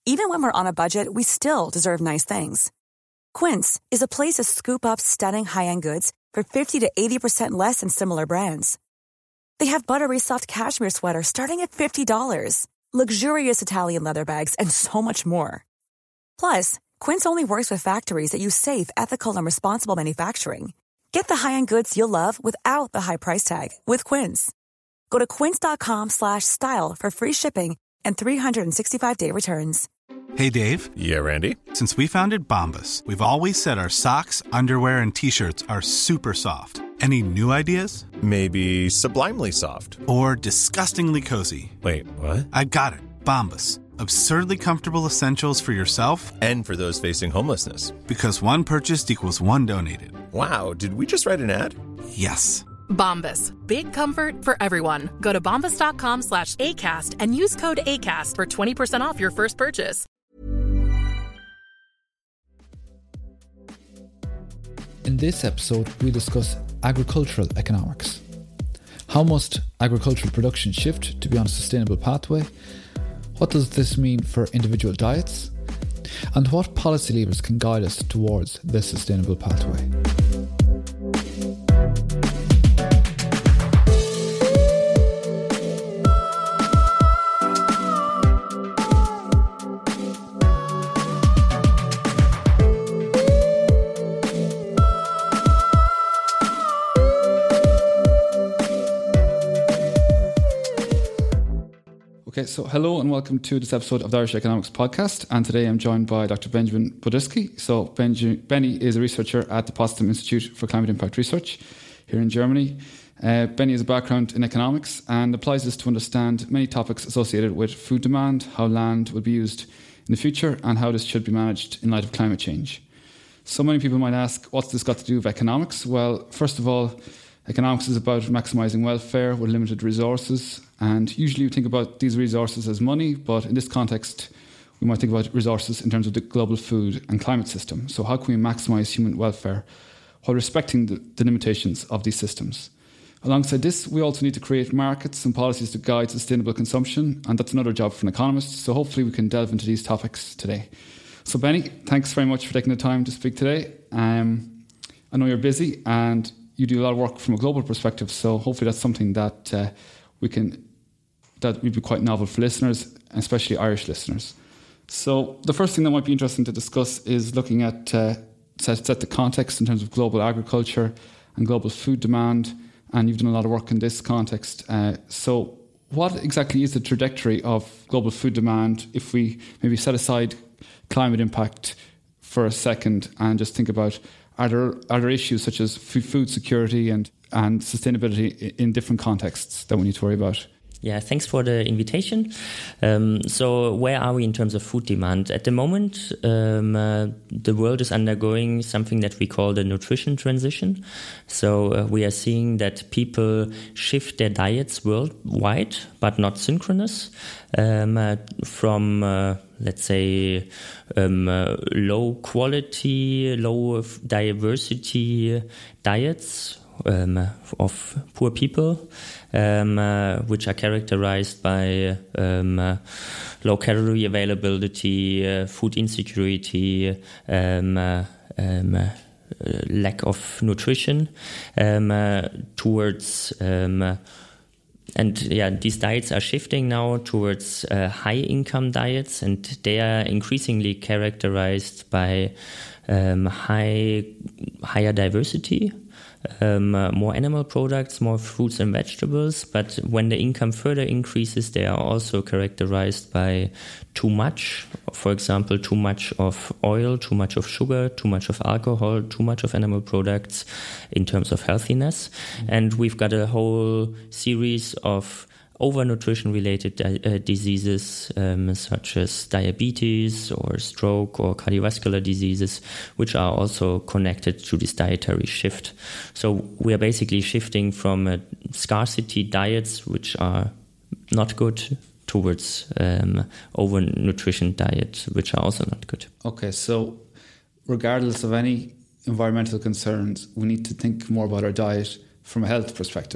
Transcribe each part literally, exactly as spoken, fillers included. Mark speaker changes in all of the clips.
Speaker 1: Even when we're on a budget, we still deserve nice things. Quince is a place to scoop up stunning high-end goods for fifty to eighty percent less than similar brands. They have buttery soft cashmere sweaters starting at fifty dollars, luxurious Italian leather bags, and so much more. Plus, Quince only works with factories that use safe, ethical, and responsible manufacturing. Get the high-end goods you'll love without the high price tag with Quince. Go to quince.com slash style for free shipping and three sixty-five day returns.
Speaker 2: Hey, Dave.
Speaker 3: Yeah, Randy.
Speaker 2: Since we founded Bombas, we've always said our socks, underwear, and T-shirts are super soft. Any new ideas?
Speaker 3: Maybe sublimely soft.
Speaker 2: Or disgustingly cozy.
Speaker 3: Wait, what?
Speaker 2: I got it. Bombas. Absurdly comfortable essentials for yourself
Speaker 3: and for those facing homelessness.
Speaker 2: Because one purchased equals one donated.
Speaker 3: Wow, did we just write an ad?
Speaker 2: Yes.
Speaker 4: Bombas. Big comfort for everyone. Go to bombas.com slash ACAST and use code ACAST for twenty percent off your first purchase.
Speaker 5: In this episode, we discuss agricultural economics. How must agricultural production shift to be on a sustainable pathway? What does this mean for individual diets? And what policy levers can guide us towards this sustainable pathway? Okay, so hello and welcome to this episode of the Irish Economics Podcast. And today I'm joined by Doctor Benjamin Budisky. So Benji, Benny is a researcher at the Potsdam Institute for Climate Impact Research here in Germany. Uh, Benny has a background in economics and applies this to understand many topics associated with food demand, how land will be used in the future, and how this should be managed in light of climate change. So many people might ask, what's this got to do with economics? Well, first of all, economics is about maximising welfare with limited resources, and usually we think about these resources as money, but in this context we might think about resources in terms of the global food and climate system. So how can we maximise human welfare while respecting the, the limitations of these systems? Alongside this, we also need to create markets and policies to guide sustainable consumption, and that's another job for an economist, so hopefully we can delve into these topics today. So Benny, thanks very much for taking the time to speak today. Um, I know you're busy and you do a lot of work from a global perspective, so hopefully that's something that uh, we can that would be quite novel for listeners, especially Irish listeners. So the first thing that might be interesting to discuss is looking at uh, set, set the context in terms of global agriculture and global food demand, and you've done a lot of work in this context. Uh, so what exactly is the trajectory of global food demand if we maybe set aside climate impact for a second and just think about Are there, are there issues such as food security and, and sustainability in different contexts that we need to worry about?
Speaker 6: Yeah, thanks for the invitation. Um, so where are we in terms of food demand? At the moment, um, uh, the world is undergoing something that we call the nutrition transition. So uh, we are seeing that people shift their diets worldwide, but not synchronous, um, uh, from... Uh, let's say, um, uh, low quality, low diversity diets um, of poor people, um, uh, which are characterized by um, uh, low calorie availability, uh, food insecurity, um, uh, um, uh, lack of nutrition, um, uh, towards um, uh, And yeah, these diets are shifting now towards uh, high-income diets, and they are increasingly characterized by um, high, higher diversity, um, uh, more animal products, more fruits and vegetables. But when the income further increases, they are also characterized by too much, for example, too much of oil, too much of sugar, too much of alcohol, too much of animal products in terms of healthiness. Mm-hmm. And we've got a whole series of overnutrition-related uh, diseases um, such as diabetes or stroke or cardiovascular diseases, which are also connected to this dietary shift. So we are basically shifting from uh, scarcity diets, which are not good, towards um, overnutrition diets, which are also not good.
Speaker 5: Okay, so regardless of any environmental concerns, we need to think more about our diet from a health perspective.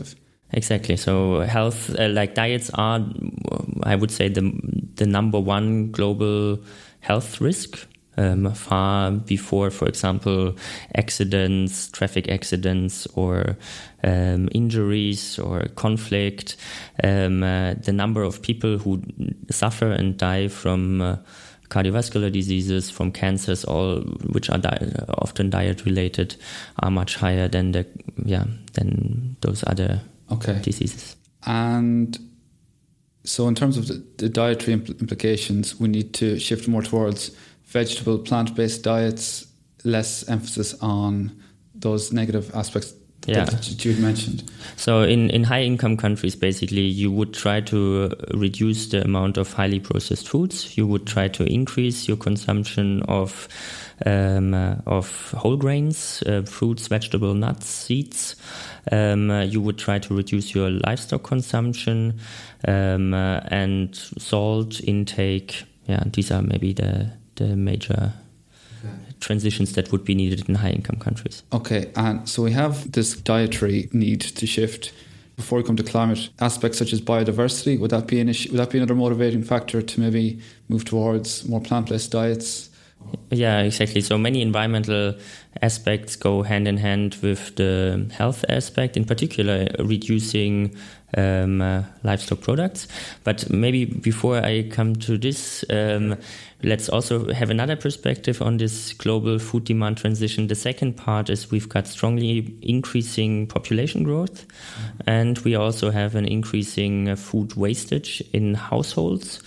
Speaker 6: Exactly. So health, uh, like diets are, I would say, the the number one global health risk, um, far before, for example, accidents, traffic accidents, or um, injuries or conflict. Um, uh, the number of people who suffer and die from uh, cardiovascular diseases, from cancers, all which are di- often diet related, are much higher than the yeah than those other okay. diseases.
Speaker 5: And so in terms of the, the dietary impl- implications, we need to shift more towards vegetable, plant-based diets, less emphasis on those negative aspects
Speaker 6: yeah.
Speaker 5: that you mentioned.
Speaker 6: So in, in high-income countries, basically, you would try to reduce the amount of highly processed foods. You would try to increase your consumption of um, uh, of whole grains, uh, fruits, vegetables, nuts, seeds. Um, uh, you would try to reduce your livestock consumption um, uh, and salt intake. Yeah, these are maybe the the major okay. transitions that would be needed in high-income countries.
Speaker 5: Okay, and so we have this dietary need to shift. Before we come to climate, aspects such as biodiversity, would that be an issue? Would that be another motivating factor to maybe move towards more plant-based diets?
Speaker 6: Yeah, exactly. So many environmental aspects go hand in hand with the health aspect, in particular reducing um, uh, livestock products. But maybe before I come to this, um, let's also have another perspective on this global food demand transition. The second part is we've got strongly increasing population growth, mm-hmm. and we also have an increasing uh, food wastage in households.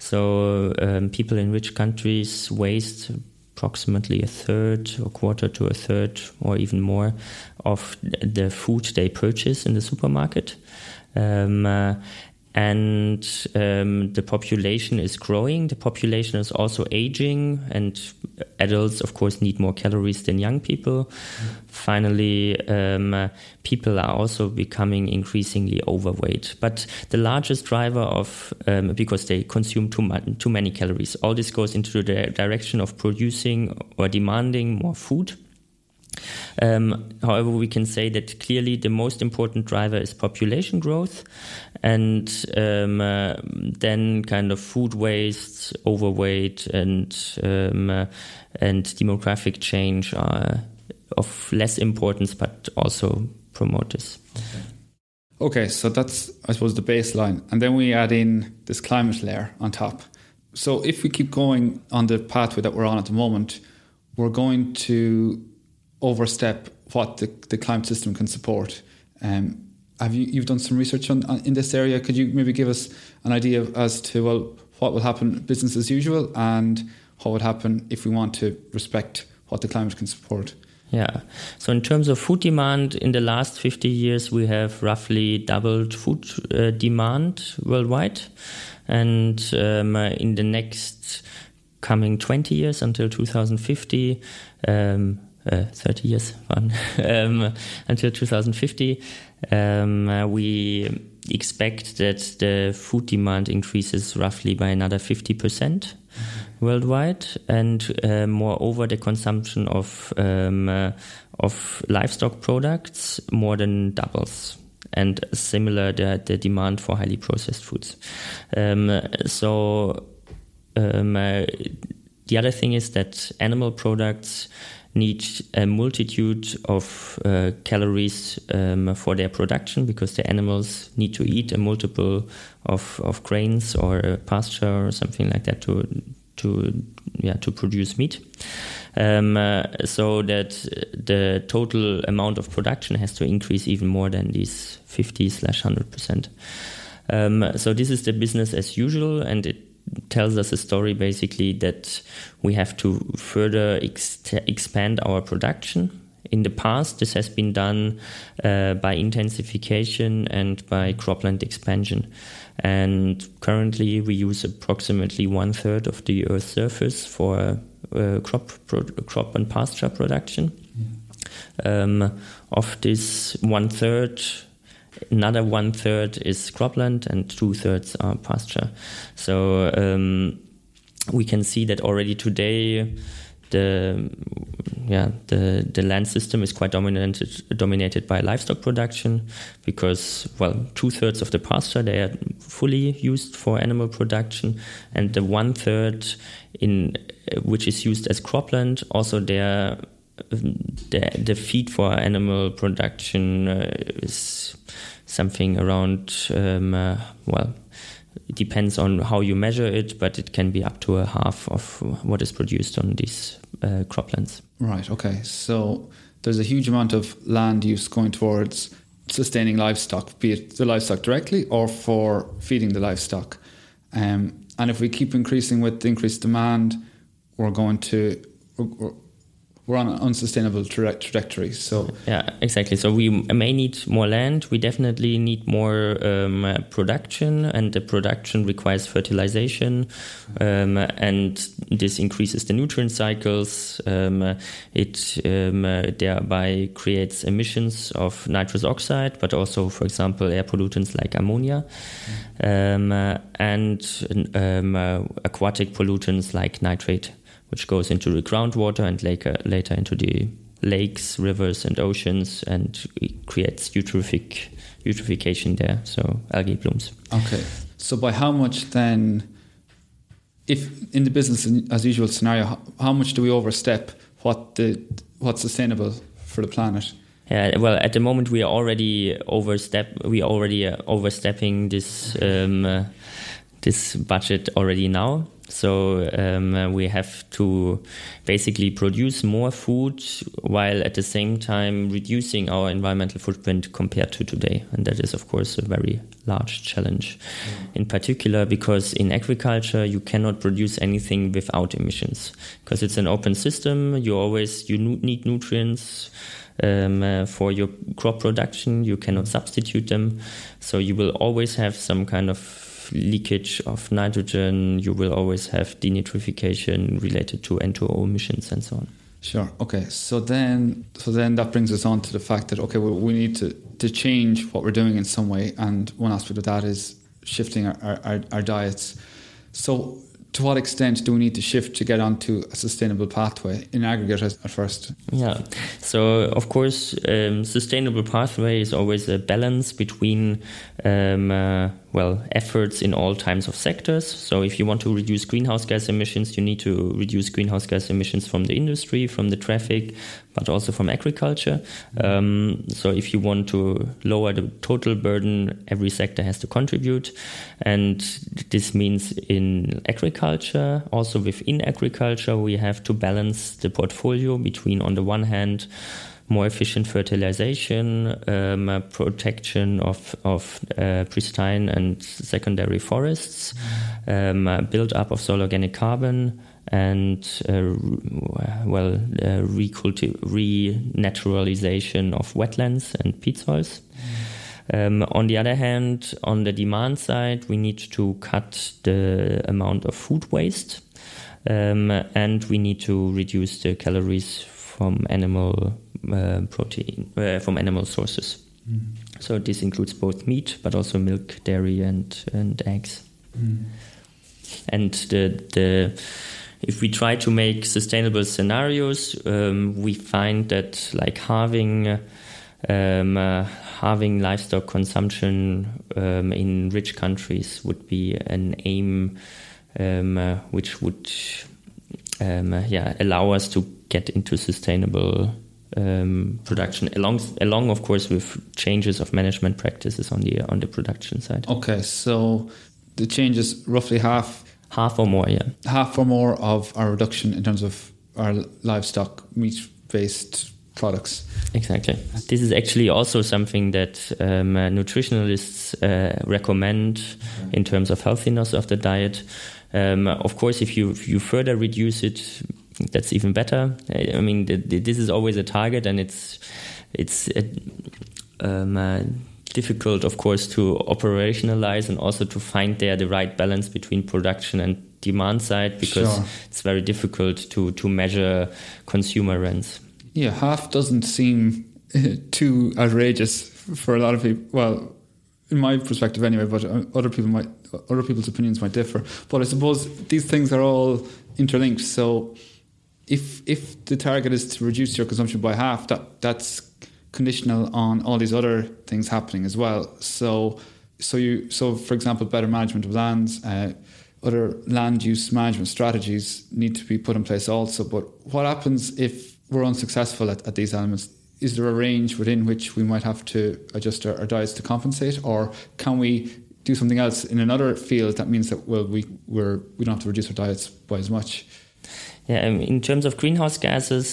Speaker 6: So um, people in rich countries waste approximately a third or quarter to a third or even more of the food they purchase in the supermarket. Um, uh, and um, the population is growing. The population is also aging, and adults, of course, need more calories than young people. Mm. Finally, um, uh, people are also becoming increasingly overweight. But the largest driver of, um, because they consume too, mu- too many calories, all this goes into the direction of producing or demanding more food. Um, however, we can say that clearly the most important driver is population growth, and um, uh, then kind of food waste, overweight, and um, uh, and demographic change are of less importance, but also promote this.
Speaker 5: Okay. Okay, so that's, I suppose, the baseline, and then we add in this climate layer on top. So if we keep going on the pathway that we're on at the moment, we're going to overstep what the, the climate system can support. Um, have you you've done some research on, on in this area? Could you maybe give us an idea of, as to well what will happen business as usual and what would happen if we want to respect what the climate can support?
Speaker 6: Yeah. So in terms of food demand, in the last fifty years, we have roughly doubled food uh, demand worldwide, and um, uh, in the next coming twenty years until two thousand fifty. Um, Uh, thirty years fun. um, until two thousand fifty, um, uh, we expect that the food demand increases roughly by another fifty percent mm-hmm. worldwide, and uh, moreover the consumption of um, uh, of livestock products more than doubles, and similar the, the demand for highly processed foods. Um, so um, uh, the other thing is that animal products need a multitude of uh, calories um, for their production, because the animals need to eat a multiple of, of grains or a pasture or something like that to to yeah to produce meat. Um, uh, so that the total amount of production has to increase even more than these fifty slash one hundred percent. Um, so this is the business as usual, and it tells us a story basically that we have to further ex- expand our production. In the past, this has been done uh, by intensification and by cropland expansion. And currently we use approximately one third of the Earth's surface for uh, crop pro- crop and pasture production. Yeah. Um, of this one third, another one third is cropland and two thirds are pasture. So um, we can see that already today the yeah, the, the land system is quite dominated dominated by livestock production because, well, two thirds of the pasture, they are fully used for animal production, and the one third in which is used as cropland, also there the, the feed for animal production uh, is something around, um, uh, well, it depends on how you measure it, but it can be up to a half of what is produced on these uh, croplands.
Speaker 5: Right, okay. So there's a huge amount of land use going towards sustaining livestock, be it the livestock directly or for feeding the livestock. Um, and if we keep increasing with the increased demand, we're going to... We're, we're on an unsustainable tra- trajectory. So
Speaker 6: yeah, exactly. So we may need more land. We definitely need more um, uh, production, and the production requires fertilization, um, and this increases the nutrient cycles. Um, uh, it um, uh, thereby creates emissions of nitrous oxide, but also, for example, air pollutants like ammonia, mm. um, uh, and um, uh, aquatic pollutants like nitrate, which goes into the groundwater and later, later into the lakes, rivers, and oceans, and it creates eutrophic, eutrophication there, so algae blooms.
Speaker 5: Okay. So by how much then, if in the business as usual scenario, how, how much do we overstep what the what's sustainable for the planet?
Speaker 6: Yeah, well, at the moment we are already overstep. We are already uh, overstepping this um, uh, this budget already now. So um, uh, we have to basically produce more food while at the same time reducing our environmental footprint compared to today. And that is, of course, a very large challenge. Mm. In particular, because in agriculture, you cannot produce anything without emissions. Because it's an open system, you always you need nutrients um, uh, for your crop production. You cannot substitute them. So you will always have some kind of leakage of nitrogen, you will always have denitrification related to N two O emissions and so on.
Speaker 5: Sure. Okay. So then, so then that brings us on to the fact that okay, well, we need to, to change what we're doing in some way, and one aspect of that is shifting our, our, our diets. So, to what extent do we need to shift to get onto a sustainable pathway in aggregate at first?
Speaker 6: Yeah. So, of course, um, sustainable pathway is always a balance between um, uh, well, efforts in all types of sectors. So if you want to reduce greenhouse gas emissions, you need to reduce greenhouse gas emissions from the industry, from the traffic, but also from agriculture. Um, so if you want to lower the total burden, every sector has to contribute. And this means in agriculture, also within agriculture, we have to balance the portfolio between, on the one hand, more efficient fertilization, um, uh, protection of, of uh, pristine and secondary forests, um, uh, build up of soil organic carbon, and uh, well, uh, reculti- renaturalization of wetlands and peat soils. Um, on the other hand, on the demand side, we need to cut the amount of food waste, um, and we need to reduce the calories from animal uh, protein, uh, from animal sources. Mm. So this includes both meat, but also milk, dairy, and and eggs. Mm. And the the if we try to make sustainable scenarios, um, we find that like halving um, uh, halving livestock consumption um, in rich countries would be an aim, um, uh, which would um, uh, yeah allow us to get into sustainable um, production, along, along of course with changes of management practices on the on the production side.
Speaker 5: Okay, so the change is roughly half,
Speaker 6: half or more, yeah,
Speaker 5: half or more of our reduction in terms of our livestock meat-based products.
Speaker 6: Exactly. This is actually also something that um, uh, nutritionalists uh, recommend okay. in terms of healthiness of the diet. Um, of course, if you if you further reduce it, that's even better. I mean, the, the, this is always a target, and it's it's uh, um, uh, difficult, of course, to operationalize and also to find there the right balance between production and demand side, because sure. it's very difficult to to measure consumer rents.
Speaker 5: Yeah, half doesn't seem too outrageous for a lot of people. Well, in my perspective, anyway. But other people might, other people's opinions might differ. But I suppose these things are all interlinked. So, if if the target is to reduce your consumption by half, that that's conditional on all these other things happening as well. So so you so for example, better management of lands, uh, other land use management strategies need to be put in place also. But what happens if we're unsuccessful at, at these elements? Is there a range within which we might have to adjust our, our diets to compensate, or can we do something else in another field that means that well we we're we don't have to reduce our diets by as much?
Speaker 6: Yeah, in terms of greenhouse gases,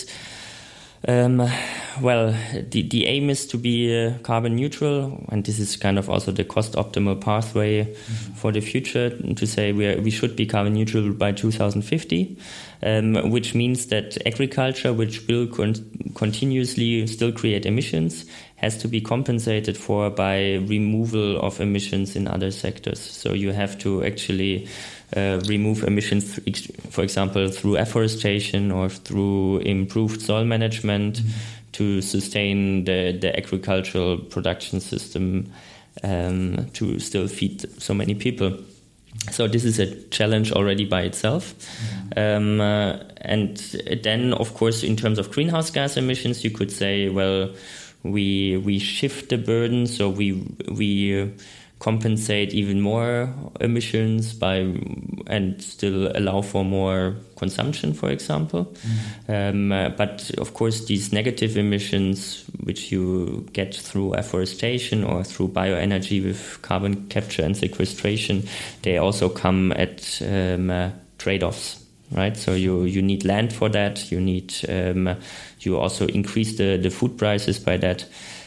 Speaker 6: um, well, the, the aim is to be uh, carbon neutral, and this is kind of also the cost optimal pathway mm-hmm. for the future, to say we are, we should be carbon neutral by two thousand fifty, um, which means that agriculture, which will con- continuously still create emissions, has to be compensated for by removal of emissions in other sectors. So you have to actually uh, remove emissions, for example, through afforestation or through improved soil management mm-hmm. to sustain the, the agricultural production system um, to still feed so many people. So this is a challenge already by itself. Mm-hmm. Um, uh, and then, of course, in terms of greenhouse gas emissions, you could say, well, we we shift the burden, so we we uh, compensate even more emissions by and still allow for more consumption, for example. Mm-hmm. Um, uh, but of course, these negative emissions, which you get through afforestation or through bioenergy with carbon capture and sequestration, they also come at um, uh, trade-offs. Right, so you, you need land for that. You need um, you also increase the, the food prices by that.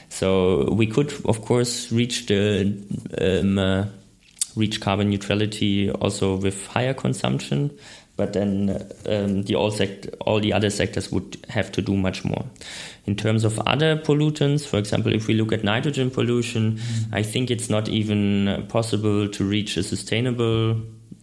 Speaker 6: So we could, of course, reach the um, uh, reach carbon neutrality also with higher consumption, but then um, the all sect all the other sectors would have to do much more. In terms of other pollutants, for example, if we look at nitrogen pollution, mm-hmm. I think it's not even possible to reach a sustainable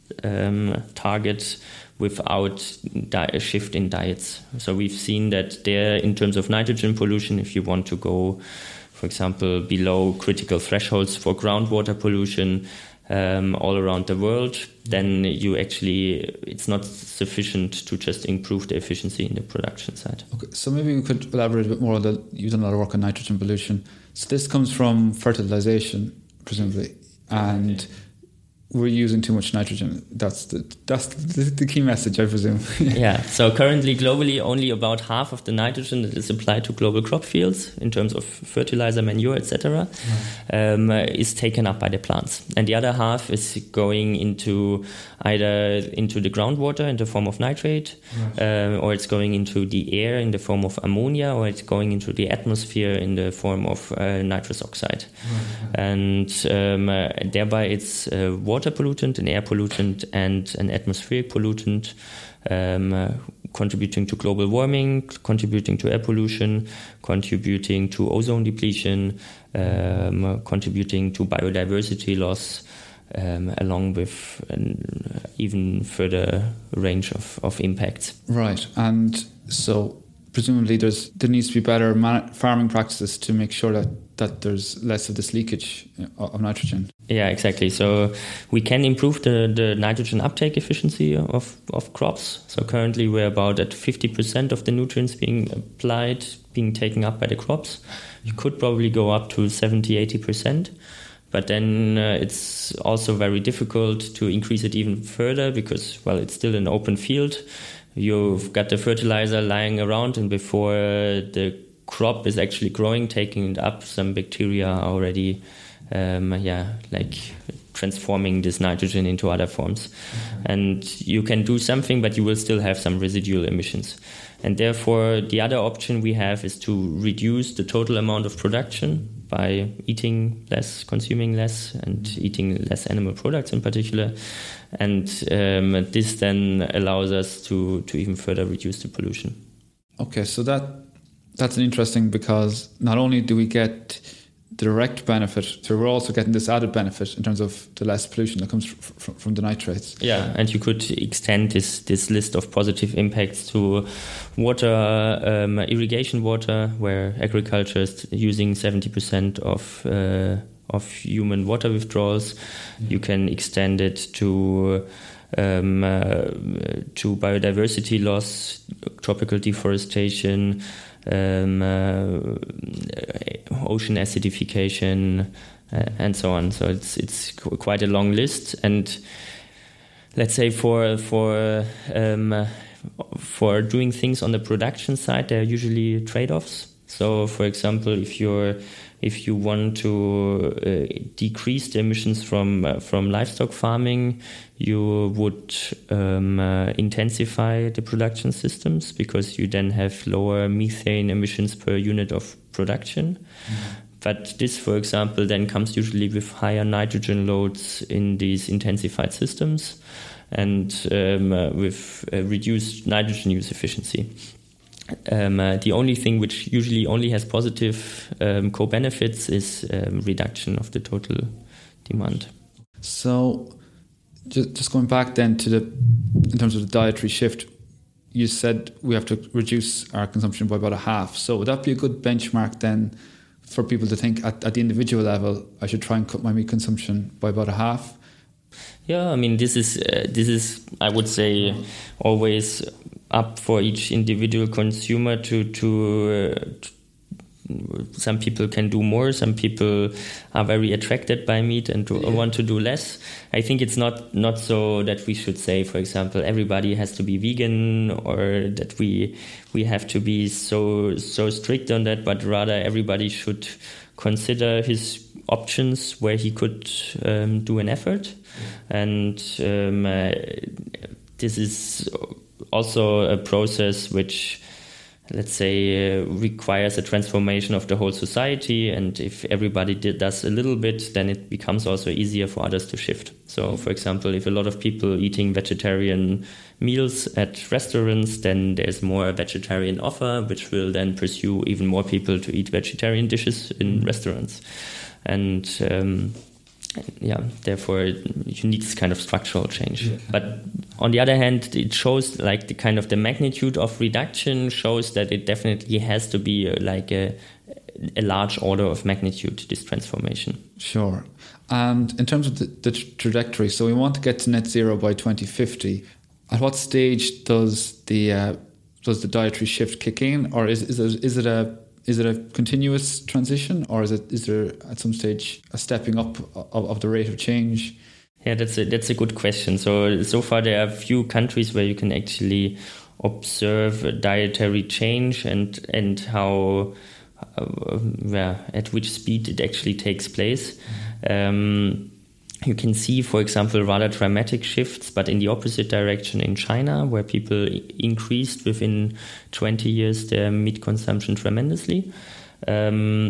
Speaker 6: um, target without di- a shift in diets. So we've seen that there, in terms of nitrogen pollution, if you want to go, for example, below critical thresholds for groundwater pollution um, all around the world, then you actually, it's not sufficient to just improve the efficiency in the production side.
Speaker 5: Okay, so maybe we could elaborate a bit more on the, you've done a lot of work on nitrogen pollution. So this comes from fertilization, presumably, and we're using too much nitrogen. That's the that's the, the key message, I presume.
Speaker 6: Yeah. So currently, globally, only about half of the nitrogen that is applied to global crop fields in terms of fertilizer, manure, et cetera, right. um, is taken up by the plants, and the other half is going into either into the groundwater in the form of nitrate, right. uh, or it's going into the air in the form of ammonia, or it's going into the atmosphere in the form of uh, nitrous oxide, right. and um, uh, thereby it's uh, water water pollutant, an air pollutant, and an atmospheric pollutant, um, uh, contributing to global warming, contributing to air pollution, contributing to ozone depletion, um, uh, contributing to biodiversity loss, um, along with an even further range of, of impacts.
Speaker 5: Right, and so presumably there's there needs to be better man- farming practices to make sure that, that there's less of this leakage of nitrogen.
Speaker 6: Yeah, exactly. So we can improve the, the nitrogen uptake efficiency of, of crops. So currently we're about at fifty percent of the nutrients being applied, being taken up by the crops. You could probably go up to seventy, eighty percent. But then uh, it's also very difficult to increase it even further because, well, it's still an open field. You've got the fertilizer lying around, and before the crop is actually growing, taking it up, some bacteria are already, um, yeah, like transforming this nitrogen into other forms. Mm-hmm. And you can do something, but you will still have some residual emissions. And therefore, the other option we have is to reduce the total amount of production by eating less, consuming less, and eating less animal products in particular. And um, this then allows us to, to even further reduce the pollution.
Speaker 5: Okay, so that that's an interesting, because not only do we get direct benefit, so we're also getting this added benefit in terms of the less pollution that comes f- f- from the nitrates.
Speaker 6: Yeah, and you could extend this, this list of positive impacts to water, um, irrigation water, where agriculture is using seventy percent of uh, of human water withdrawals. Yeah. You can extend it to um, uh, to biodiversity loss tropical deforestation, um, uh, ocean acidification, uh, and so on. So it's it's quite a long list. And let's say for for um, for doing things on the production side, there are usually trade-offs. So, for example, if you're if you want to uh, decrease the emissions from uh, from livestock farming, you would um, uh, intensify the production systems, because you then have lower methane emissions per unit of production. Mm-hmm. But this, for example, then comes usually with higher nitrogen loads in these intensified systems, and um, uh, with uh, reduced nitrogen use efficiency. Um, uh, the only thing which usually only has positive um, co-benefits is um, reduction of the total demand.
Speaker 5: So, just, just going back then to the, in terms of the dietary shift, you said we have to reduce our consumption by about a half. So would that be a good benchmark then for people to think at, at the individual level, I should try and cut my meat consumption by about a half?
Speaker 6: Yeah, I mean, this is uh, this is I would say always up for each individual consumer to to, uh, to some people can do more, some people are very attracted by meat and do, yeah. want to do less. I think it's not not so that we should say, for example, everybody has to be vegan, or that we we have to be so so strict on that, but rather everybody should consider his options where he could um, do an effort. And um, uh, this is also a process which, let's say, uh, requires a transformation of the whole society. And if everybody did, does a little bit, then it becomes also easier for others to shift. So, for example, if a lot of people eating vegetarian meals at restaurants, then there's more vegetarian offer, which will then pursue even more people to eat vegetarian dishes in restaurants. And um, yeah, therefore you need this kind of structural change. Yeah. But on the other hand, it shows like the kind of the magnitude of reduction shows that it definitely has to be like a, a large order of magnitude, this transformation.
Speaker 5: Sure. And in terms of the, the trajectory, so we want to get to net zero by twenty fifty. At what stage does the uh, does the dietary shift kick in, or is is it, is it a Is it a continuous transition, or is it is there at some stage a stepping up of, of the rate of change?
Speaker 6: Yeah, that's a that's a good question. So so far there are a few countries where you can actually observe a dietary change and and how uh, yeah, at which speed it actually takes place. Um, you can see, for example, rather dramatic shifts, but in the opposite direction in China, where people increased within twenty years their meat consumption tremendously. Um,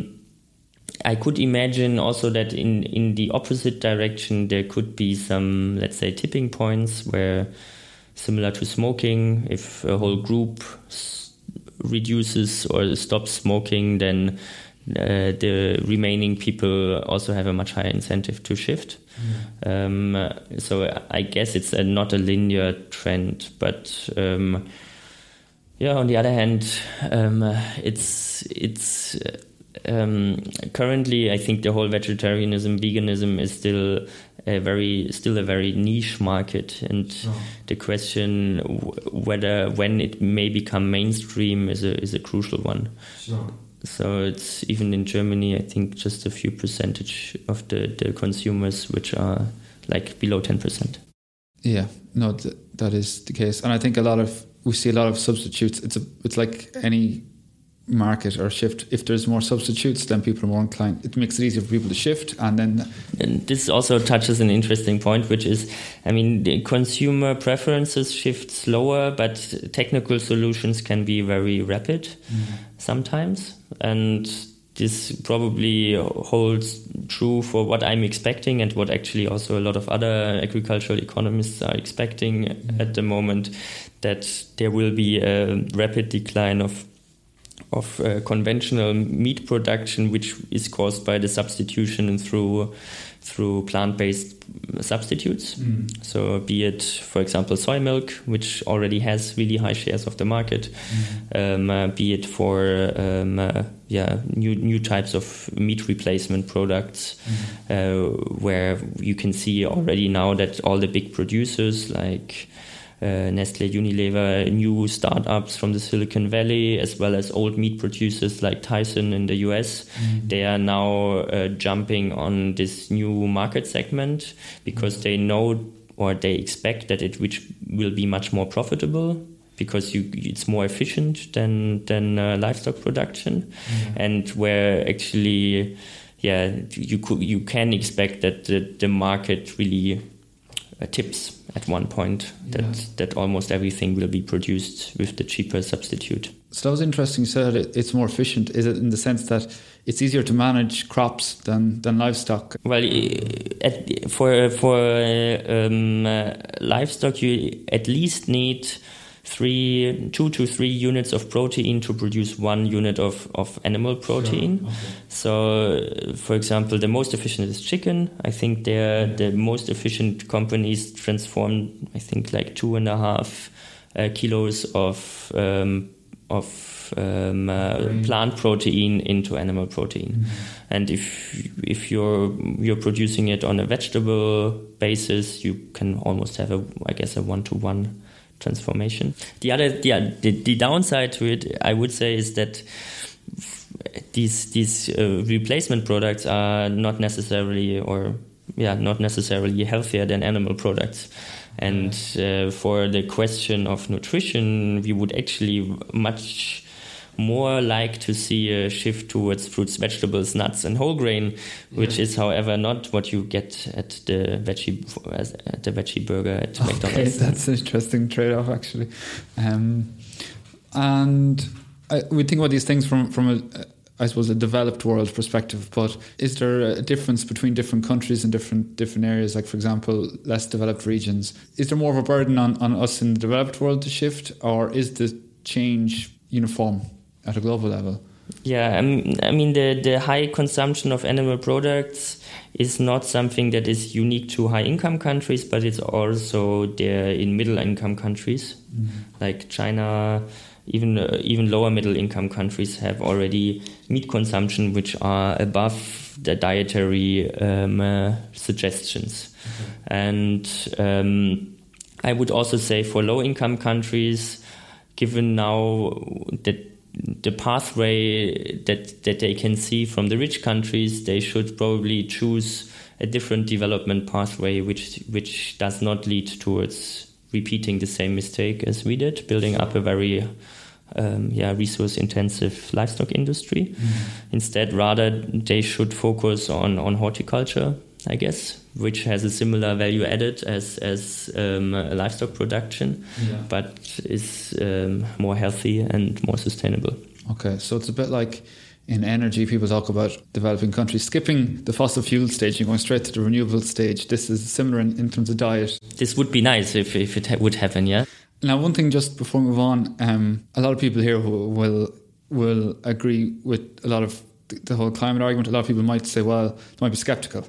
Speaker 6: I could imagine also that in, in the opposite direction there could be some, let's say, tipping points where, similar to smoking, if a whole group s- reduces or stops smoking, then Uh, the remaining people also have a much higher incentive to shift. Mm. Um, uh, so I guess it's a, not a linear trend, but um, yeah. On the other hand, um, uh, it's it's uh, um, currently I think the whole vegetarianism, veganism is still a very still a very niche market, and oh. the question w- whether when it may become mainstream is a is a crucial one. Sure. So it's even in Germany, I think just a few percentage of the, the consumers which are like below ten percent.
Speaker 5: Yeah, no, th- that is the case. And I think a lot of, we see a lot of substitutes. It's a, it's like any market or shift. If there's more substitutes, then people are more inclined. It makes it easier for people to shift. And then...
Speaker 6: And this also touches an interesting point, which is, I mean, the consumer preferences shift slower, but technical solutions can be very rapid mm. sometimes. And this probably holds true for what I'm expecting and what actually also a lot of other agricultural economists are expecting mm. at the moment, that there will be a rapid decline of of uh, conventional meat production, which is caused by the substitution through through plant-based substitutes. Mm. So be it, for example, soy milk, which already has really high shares of the market, mm. um, uh, be it for um, uh, yeah new new types of meat replacement products, mm. uh, where you can see already now that all the big producers like uh, Nestle, Unilever, new startups from the Silicon Valley, as well as old meat producers like Tyson in the U S. Mm. They are now uh, jumping on this new market segment because they know or they expect that it which will be much more profitable, because you, it's more efficient than than uh, livestock production, mm. and where actually, yeah, you could, you can expect that the, the market really uh, tips at one point, that yeah. that almost everything will be produced with the cheaper substitute.
Speaker 5: So that was interesting. You said it, it's more efficient. Is it in the sense that it's easier to manage crops than, than livestock?
Speaker 6: Well, at, for for um, uh, livestock, you at least need three, two to three units of protein to produce one unit of, of animal protein. Sure. Okay. So, for example, the most efficient is chicken. I think they're the most efficient companies transform, I think, like two and a half uh, kilos of um, of um, uh, plant protein into animal protein. Mm-hmm. And if if you're you're producing it on a vegetable basis, you can almost have a, I guess, a one to one transformation. The other, yeah, the, the downside to it, I would say, is that these these uh, replacement products are not necessarily, or yeah, not necessarily healthier than animal products. And uh, for the question of nutrition, we would actually much more like to see a shift towards fruits, vegetables, nuts, and whole grain, which yeah. is, however, not what you get at the veggie at the veggie burger at okay, McDonald's.
Speaker 5: That's an interesting trade-off, actually. Um, and I, we think about these things from from a, I suppose, a developed world perspective. But is there a difference between different countries and different different areas? Like, for example, less developed regions. Is there more of a burden on, on us in the developed world to shift, or is the change uniform at a global level?
Speaker 6: Yeah, I mean, the, the high consumption of animal products is not something that is unique to high-income countries, but it's also there in middle-income countries, mm-hmm. like China. Even uh, even lower middle-income countries have already meat consumption which are above the dietary um, uh, suggestions. Okay. And um, I would also say for low-income countries, given now that the pathway that, that they can see from the rich countries, they should probably choose a different development pathway which which does not lead towards repeating the same mistake as we did, building up a very um, yeah resource-intensive livestock industry. Mm-hmm. Instead, rather, they should focus on, on horticulture, I guess, which has a similar value added as, as um, livestock production, yeah. but is um, more healthy and more sustainable.
Speaker 5: Okay, so it's a bit like in energy, people talk about developing countries skipping the fossil fuel stage and going straight to the renewable stage. This is similar in, in terms of diet.
Speaker 6: This would be nice if, if it ha- would happen, yeah?
Speaker 5: Now, one thing just before we move on, um, a lot of people here will, will will agree with a lot of the whole climate argument. A lot of people might say, well, they might be sceptical.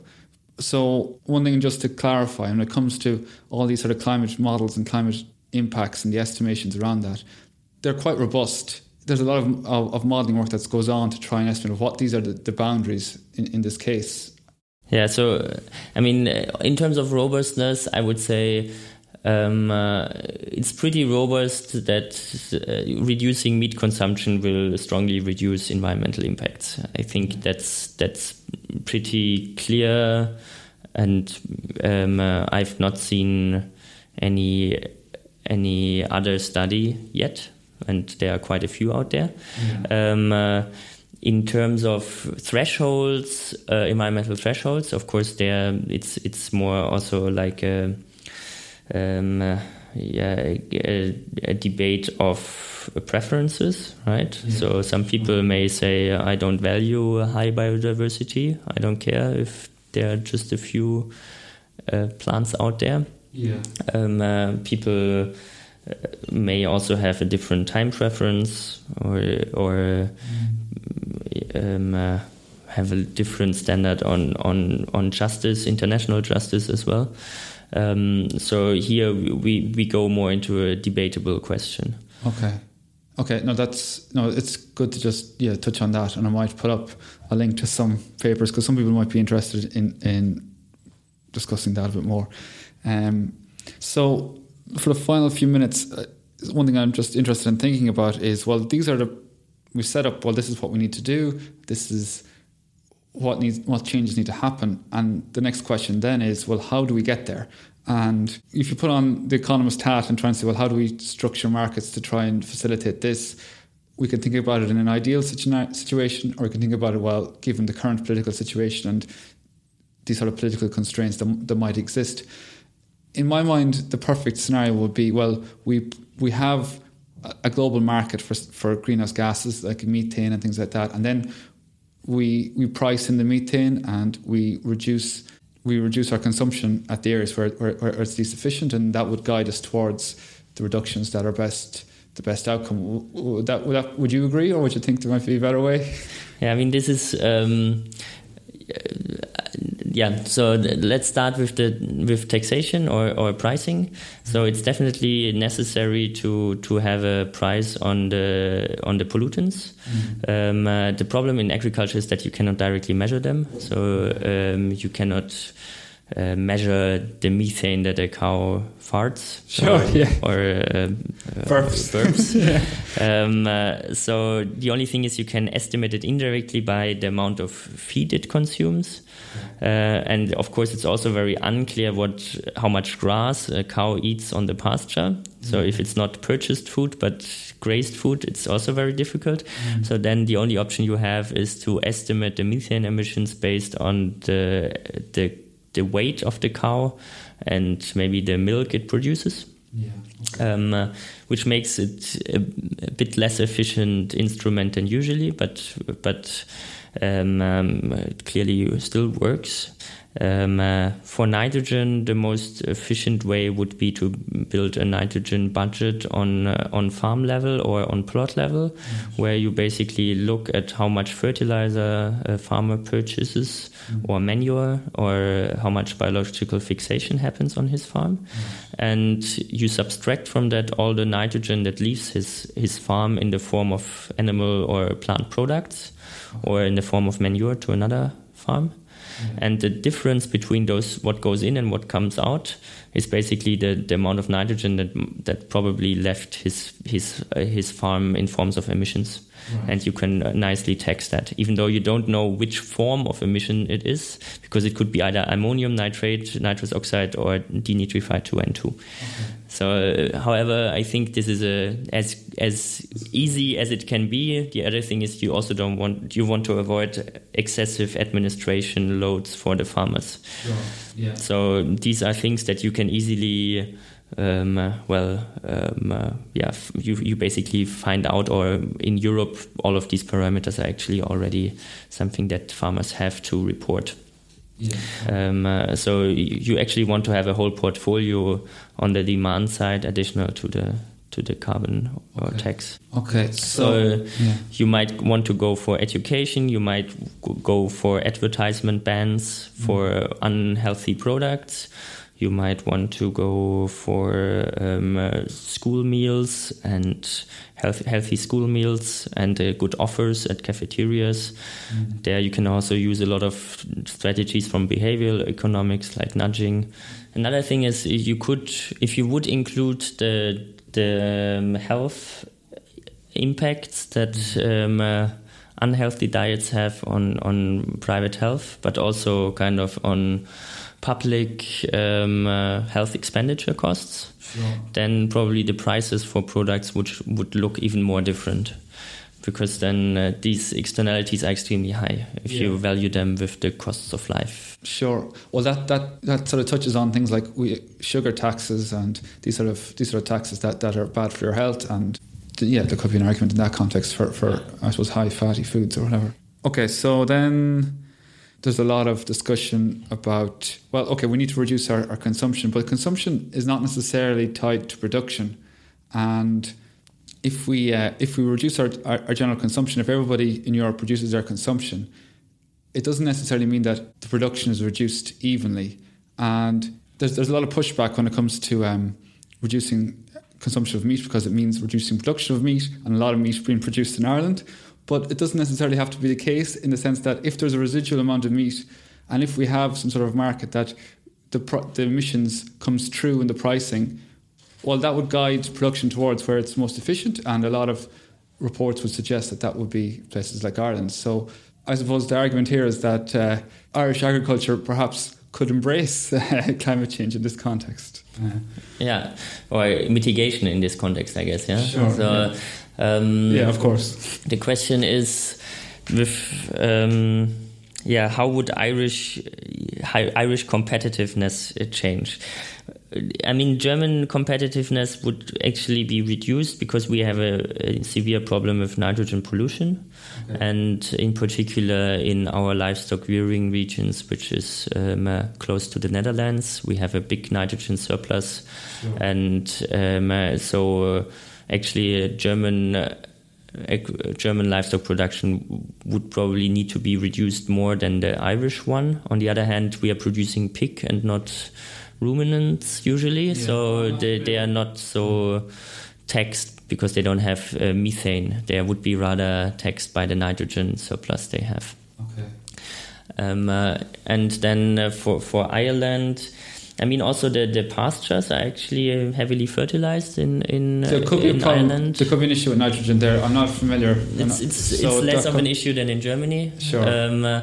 Speaker 5: So one thing just to clarify, when it comes to all these sort of climate models and climate impacts and the estimations around that, they're quite robust. There's a lot of, of, of modelling work that goes on to try and estimate what these are the, the boundaries in, in this case.
Speaker 6: Yeah, so, I mean, in terms of robustness, I would say um, uh, it's pretty robust that uh, reducing meat consumption will strongly reduce environmental impacts. I think that's that's pretty clear, and um, uh, I've not seen any any other study yet, and there are quite a few out there. Yeah. Um, uh, in terms of thresholds, uh, environmental thresholds, of course, there it's it's more also like a, um, uh, yeah, a, a debate of preferences, right? Yeah. So some people may say, I don't value high biodiversity. I don't care if there are just a few uh, plants out there. Yeah. Um, uh, people uh, may also have a different time preference, or or um, uh, have a different standard on, on, on justice, international justice as well. Um, so here we, we go more into a debatable question.
Speaker 5: Okay. Okay, no, that's no. It's good to just yeah touch on that, and I might put up a link to some papers because some people might be interested in in discussing that a bit more. Um, so for the final few minutes, uh, one thing I'm just interested in thinking about is, well, these are the, we've set up, well, this is what we need to do. This is what needs, what changes need to happen. And the next question then is, well, how do we get there? And if you put on the economist hat and try and say, well, how do we structure markets to try and facilitate this? We can think about it in an ideal situ- situation, or we can think about it, well, given the current political situation and these sort of political constraints that, that might exist. In my mind, the perfect scenario would be, well, we we have a global market for for greenhouse gases like methane and things like that, and then we we price in the methane and we reduce we reduce our consumption at the areas where, where, where it's least efficient, and that would guide us towards the reductions that are best the best outcome. Would that would that would you agree, or would you think there might be a better way?
Speaker 6: Yeah, I mean, this is. Um Yeah, so let's start with the with taxation or, or pricing. So it's definitely necessary to to have a price on the on the pollutants. Mm-hmm. Um, uh, the problem in agriculture is that you cannot directly measure them. So um, you cannot uh, measure the methane that a cow farts.
Speaker 5: Sure,
Speaker 6: or,
Speaker 5: yeah.
Speaker 6: Or uh,
Speaker 5: burps.
Speaker 6: Uh, burps.
Speaker 5: yeah.
Speaker 6: um, uh, so the only thing is you can estimate it indirectly by the amount of feed it consumes. Uh, and of course, it's also very unclear what how much grass a cow eats on the pasture. Mm-hmm. So if it's not purchased food but grazed food, it's also very difficult. Mm-hmm. So then the only option you have is to estimate the methane emissions based on the the the weight of the cow and maybe the milk it produces. Yeah. Okay. Um, uh, which makes it a, a bit less efficient instrument than usually, but but. Um, um, it clearly still works. Um, uh, for nitrogen, the most efficient way would be to build a nitrogen budget on uh, on farm level or on plot level, mm-hmm. where you basically look at how much fertilizer a farmer purchases, mm-hmm. or manure, or how much biological fixation happens on his farm, mm-hmm. and you subtract from that all the nitrogen that leaves his his farm in the form of animal or plant products, or in the form of manure to another farm. Yeah. And the difference between those, what goes in and what comes out, is basically the, the amount of nitrogen that that probably left his his uh, his farm in forms of emissions. Right. And you can uh, nicely tax that, even though you don't know which form of emission it is, because it could be either ammonium nitrate, nitrous oxide, or denitrified two N two. Okay. So, uh, however, I think this is a as as easy as it can be. The other thing is you also don't want you want to avoid excessive administration loads for the farmers. Sure. Yeah. So these are things that you can easily. Um, uh, well, um, uh, yeah, f- you you basically find out, or in Europe, all of these parameters are actually already something that farmers have to report. Yeah. Um, uh, so you actually want to have a whole portfolio on the demand side, additional to the to the carbon or
Speaker 5: okay.
Speaker 6: tax.
Speaker 5: Okay, so,
Speaker 6: so
Speaker 5: yeah.
Speaker 6: you might want to go for education. You might go for advertisement bans for mm. unhealthy products. You might want to go for um, uh, school meals and health, healthy school meals and uh, good offers at cafeterias. Mm. There you can also use a lot of strategies from behavioral economics like nudging. Another thing is you could, if you would include the the um, health impacts that um, uh, unhealthy diets have on, on private health, but also kind of on public um, uh, health expenditure costs, sure. then probably the prices for products would would look even more different, because then uh, these externalities are extremely high if yeah. you value them with the costs of life.
Speaker 5: Sure. Well, that that that sort of touches on things like we, sugar taxes and these sort of these sort of taxes that, that are bad for your health, and yeah, there could be an argument in that context for for I suppose high fatty foods or whatever. Okay, so then. There's a lot of discussion about, well, okay, we need to reduce our, our consumption, but consumption is not necessarily tied to production. And if we uh, if we reduce our, our, our general consumption, if everybody in Europe reduces their consumption, it doesn't necessarily mean that the production is reduced evenly. And there's there's a lot of pushback when it comes to um, reducing consumption of meat, because it means reducing production of meat, and a lot of meat being produced in Ireland. But it doesn't necessarily have to be the case, in the sense that if there's a residual amount of meat, and if we have some sort of market that the pro- the emissions comes through in the pricing, well, that would guide production towards where it's most efficient, and a lot of reports would suggest that that would be places like Ireland. So I suppose the argument here is that uh, Irish agriculture perhaps could embrace uh, climate change in this context. Uh,
Speaker 6: yeah, or mitigation in this context, I guess. Yeah.
Speaker 5: Sure.
Speaker 6: So,
Speaker 5: yeah.
Speaker 6: Um,
Speaker 5: yeah, of course.
Speaker 6: The question is, with um, yeah, how would Irish Irish competitiveness change? I mean, German competitiveness would actually be reduced because we have a, a severe problem with nitrogen pollution, okay. and in particular in our livestock rearing regions, which is um, uh, close to the Netherlands, we have a big nitrogen surplus, sure. and um, uh, so uh, actually a German uh, German livestock production would probably need to be reduced more than the Irish one. On the other hand, we are producing pig and not ruminants usually, yeah. so they, they are not so taxed because they don't have uh, methane. They would be rather taxed by the nitrogen surplus they have.
Speaker 5: Okay.
Speaker 6: Um, uh, and then uh, for, for Ireland, I mean, also the, the pastures are actually heavily fertilized in, in, uh,
Speaker 5: there could be
Speaker 6: in
Speaker 5: a problem.
Speaker 6: Ireland.
Speaker 5: There could be an issue with nitrogen there. I'm not familiar.
Speaker 6: It's,
Speaker 5: not,
Speaker 6: it's,
Speaker 5: so
Speaker 6: it's less of an issue than in Germany.
Speaker 5: Sure.
Speaker 6: Um, uh,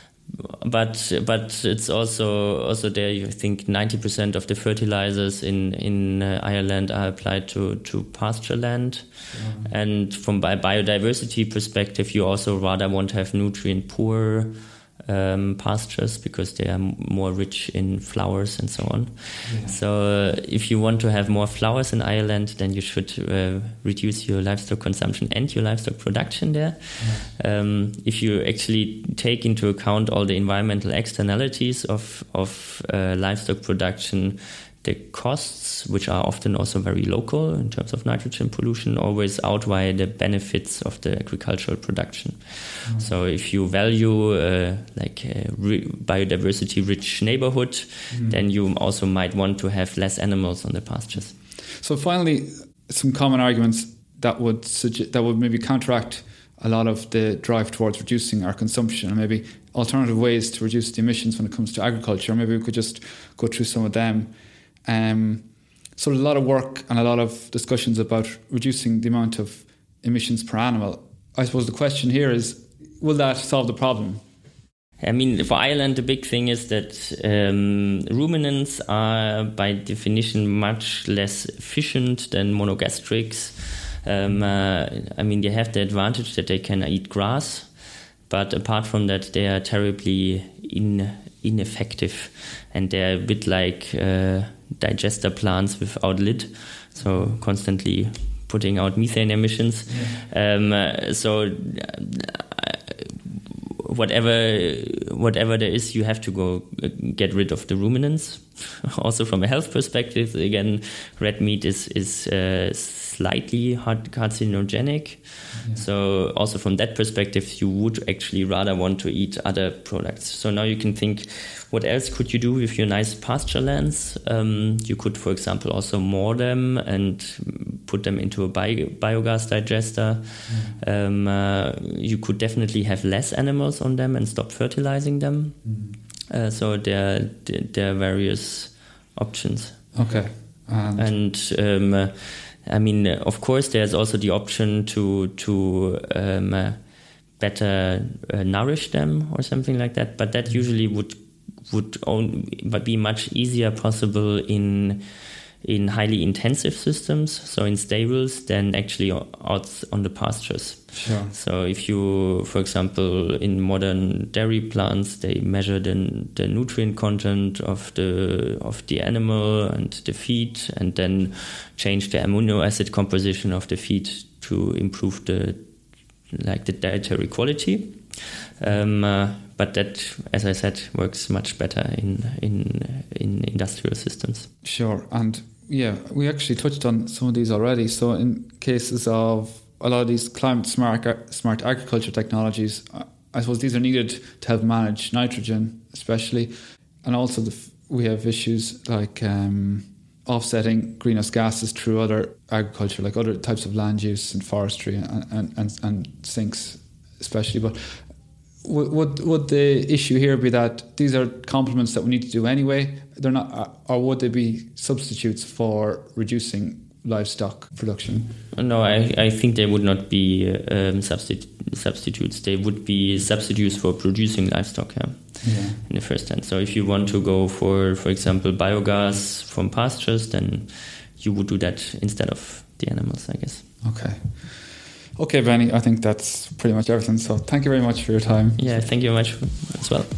Speaker 6: but but it's also also there. I think ninety percent of the fertilizers in in uh, Ireland are applied to to pasture land, mm-hmm. and from a biodiversity perspective, you also rather want to have nutrient poor um, pastures because they are more rich in flowers and so on. Yeah. So uh, if you want to have more flowers in Ireland, then you should uh, reduce your livestock consumption and your livestock production there. Yeah. Um, if you actually take into account all the environmental externalities of, of uh, livestock production, the costs, which are often also very local in terms of nitrogen pollution, always outweigh the benefits of the agricultural production. Mm. So if you value uh, like a re- biodiversity-rich neighborhood, mm. then you also might want to have less animals on the pastures.
Speaker 5: So finally, some common arguments that would suggest, that would maybe counteract a lot of the drive towards reducing our consumption, and maybe alternative ways to reduce the emissions when it comes to agriculture. Maybe we could just go through some of them. Um, so there's a lot of work and a lot of discussions about reducing the amount of emissions per animal. I suppose the question here is, will that solve the problem?
Speaker 6: I mean, for Ireland, the big thing is that um, ruminants are, by definition, much less efficient than monogastrics. Um, uh, I mean, they have the advantage that they can eat grass, but apart from that, they are terribly in, ineffective, and they're a bit like uh, digester plants without lid, so constantly putting out methane emissions. Yeah. Um, uh, so uh, whatever whatever there is, you have to go uh, get rid of the ruminants. Also from a health perspective, again, red meat is is uh, slightly carcinogenic. Yeah. So also from that perspective, you would actually rather want to eat other products. So now you can think, what else could you do with your nice pasture lands? Um, you could, for example, also moor them and put them into a bio- biogas digester. Mm. Um, uh, you could definitely have less animals on them and stop fertilizing them. Mm. Uh, so there, there are various options.
Speaker 5: Okay. And,
Speaker 6: and um, uh, I mean, of course, there's also the option to to um, uh, better uh, nourish them or something like that. But that usually would would only be much easier possible in in highly intensive systems, so in stables, than actually out on the pastures.
Speaker 5: Sure.
Speaker 6: So if you, for example, in modern dairy plants, they measure the, the nutrient content of the of the animal and the feed, and then change the amino acid composition of the feed to improve the like the dietary quality. Um, uh, but that, as I said, works much better in in in industrial systems.
Speaker 5: Sure. And yeah, we actually touched on some of these already. So in cases of a lot of these climate smart smart agriculture technologies, I suppose these are needed to help manage nitrogen, especially, and also the, we have issues like um, offsetting greenhouse gases through other agriculture, like other types of land use and forestry and and, and, and sinks, especially. But would, would would the issue here be that these are complements that we need to do anyway? They're not, or would they be substitutes for reducing livestock production?
Speaker 6: No, I, I think they would not be um, substitu- substitutes. They would be substitutes for producing livestock, yeah, yeah, in the first hand. So if you want to go for, for example, biogas from pastures, then you would do that instead of the animals, I guess.
Speaker 5: Okay. Okay, Benny, I think that's pretty much everything. So thank you very much for your time.
Speaker 6: Yeah, thank you very much as well.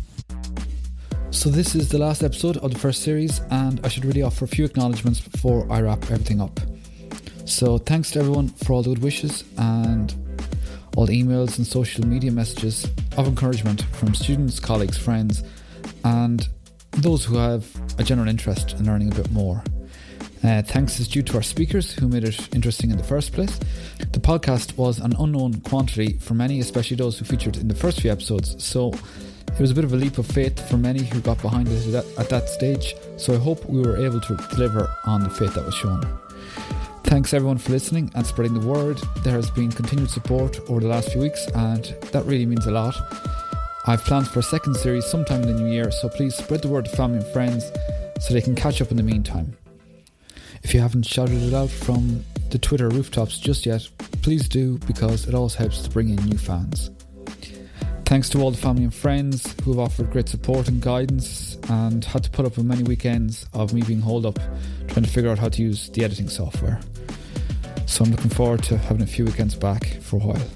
Speaker 5: So this is the last episode of the first series, and I should really offer a few acknowledgements before I wrap everything up. So thanks to everyone for all the good wishes and all the emails and social media messages of encouragement from students, colleagues, friends, and those who have a general interest in learning a bit more. Uh, thanks is due to our speakers who made it interesting in the first place. The podcast was an unknown quantity for many, especially those who featured in the first few episodes, so it was a bit of a leap of faith for many who got behind it at that, at that stage, so I hope we were able to deliver on the faith that was shown. Thanks everyone for listening and spreading the word. There has been continued support over the last few weeks, and that really means a lot. I've planned for a second series sometime in the new year, so please spread the word to family and friends so they can catch up in the meantime. If you haven't shouted it out from the Twitter rooftops just yet, please do, because it always helps to bring in new fans. Thanks to all the family and friends who have offered great support and guidance and had to put up with many weekends of me being holed up trying to figure out how to use the editing software. So I'm looking forward to having a few weekends back for a while.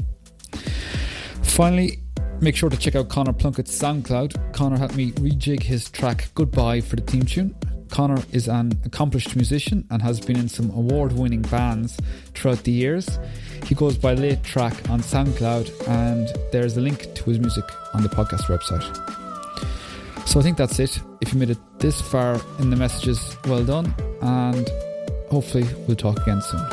Speaker 5: Finally, make sure to check out Connor Plunkett's SoundCloud. Connor helped me rejig his track Goodbye for the theme tune. Connor is an accomplished musician and has been in some award-winning bands throughout the years. He goes by Late Track on SoundCloud, and there's a link to his music on the podcast website. So I think that's it. If you made it this far in the messages, well done, and hopefully we'll talk again soon.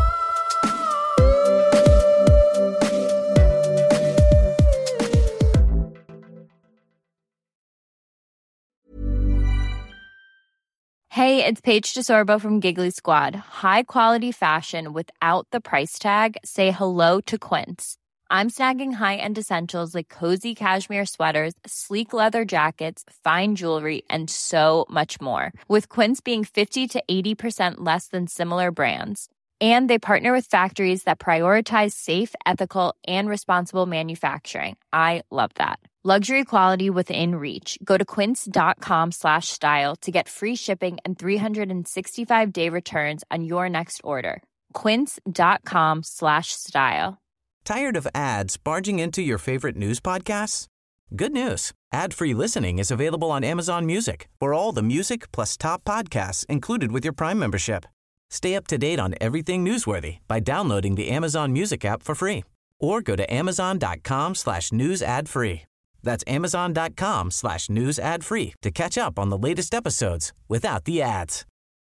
Speaker 7: Hey, it's Paige DeSorbo from Giggly Squad. High quality fashion without the price tag. Say hello to Quince. I'm snagging high-end essentials like cozy cashmere sweaters, sleek leather jackets, fine jewelry, and so much more. With Quince being fifty to eighty percent less than similar brands. And they partner with factories that prioritize safe, ethical, and responsible manufacturing. I love that. Luxury quality within reach. Go to quince.com slash style to get free shipping and three sixty-five day returns on your next order. Quince.com slash style.
Speaker 8: Tired of ads barging into your favorite news podcasts? Good news. Ad-free listening is available on Amazon Music for all the music plus top podcasts included with your Prime membership. Stay up to date on everything newsworthy by downloading the Amazon Music app for free or go to amazon.com slash news ad free. That's amazon.com slash news ad free to catch up on the latest episodes without the ads.